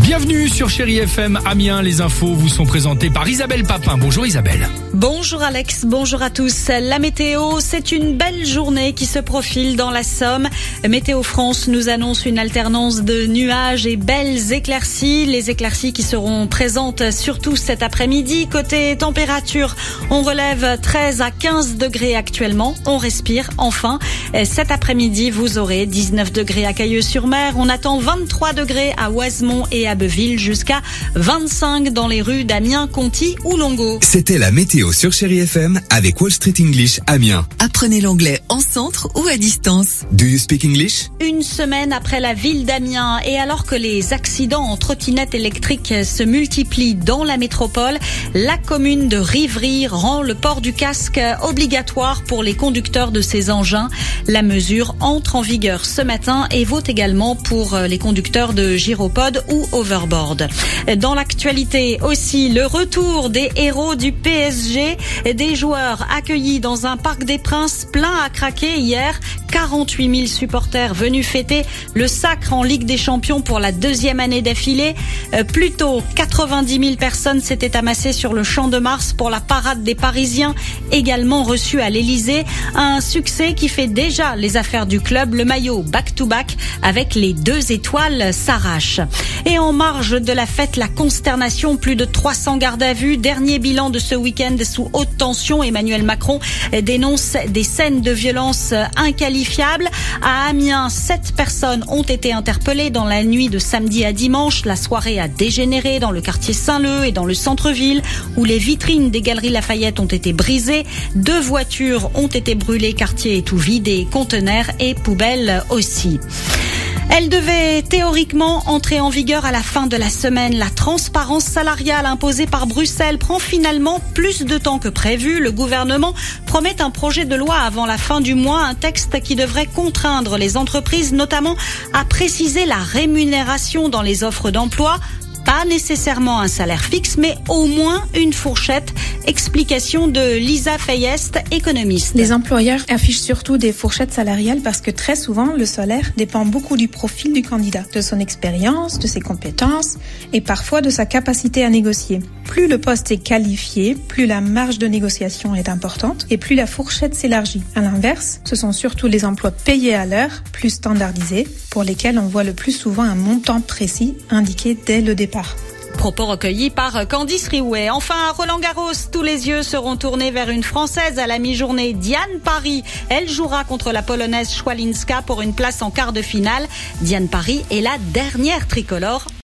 Bienvenue sur Chérie FM Amiens. Les infos vous sont présentées par Isabelle Papin. Bonjour Isabelle. Bonjour Alex, bonjour à tous. La météo, c'est une belle journée qui se profile dans la Somme. Météo France nous annonce une alternance de nuages et belles éclaircies. Les éclaircies qui seront présentes surtout cet après-midi. Côté température, on relève 13 à 15 degrés actuellement. On respire enfin. Cet après-midi, vous aurez 19 degrés à Cailleux-sur-Mer. On attend 23 degrés à Oisemont et à Beuville, jusqu'à 25 dans les rues d'Amiens, Conty ou Longo. C'était la météo sur Chérie FM avec Wall Street English Amiens. Apprenez l'anglais en centre ou à distance. Do you speak English? Une semaine après la ville d'Amiens et alors que les accidents en trottinette électrique se multiplient dans la métropole, la commune de Rivry rend le port du casque obligatoire pour les conducteurs de ces engins. La mesure entre en vigueur ce matin et vaut également pour les conducteurs de gyropode ou overboard. Dans l'actualité aussi, le retour des héros du PSG, des joueurs accueillis dans un parc des Princes plein à craquer hier. 48 000 supporters venus fêter le sacre en Ligue des Champions pour la deuxième année d'affilée. Plus tôt, 90 000 personnes s'étaient amassées sur le Champ de Mars pour la parade des Parisiens, également reçue à l'Elysée. Un succès qui fait déjà les affaires du club. Le maillot back-to-back avec les 2 étoiles s'arrache. Et en marge de la fête, la consternation, plus de 300 gardes à vue. Dernier bilan de ce week-end sous haute tension. Emmanuel Macron dénonce des scènes de violence inqualifiables. À Amiens, 7 personnes ont été interpellées dans la nuit de samedi à dimanche. La soirée a dégénéré dans le quartier Saint-Leu et dans le centre-ville, où les vitrines des Galeries Lafayette ont été brisées. 2 voitures ont été brûlées, quartier est tout vide, et conteneurs et poubelles aussi. Elle devait théoriquement entrer en vigueur à la fin de la semaine. La transparence salariale imposée par Bruxelles prend finalement plus de temps que prévu. Le gouvernement promet un projet de loi avant la fin du mois, un texte qui devrait contraindre les entreprises notamment à préciser la rémunération dans les offres d'emploi. Pas nécessairement un salaire fixe, mais au moins une fourchette. Explication de Lisa Fayest, économiste. Les employeurs affichent surtout des fourchettes salariales parce que très souvent, le salaire dépend beaucoup du profil du candidat, de son expérience, de ses compétences et parfois de sa capacité à négocier. Plus le poste est qualifié, plus la marge de négociation est importante et plus la fourchette s'élargit. À l'inverse, ce sont surtout les emplois payés à l'heure, plus standardisés, pour lesquels on voit le plus souvent un montant précis indiqué dès le départ. Propos recueillis par Candice Riouet. Enfin, à Roland-Garros, tous les yeux seront tournés vers une Française à la mi-journée, Diane Parry. Elle jouera contre la Polonaise Schwalinska pour une place en quart de finale. Diane Parry est la dernière tricolore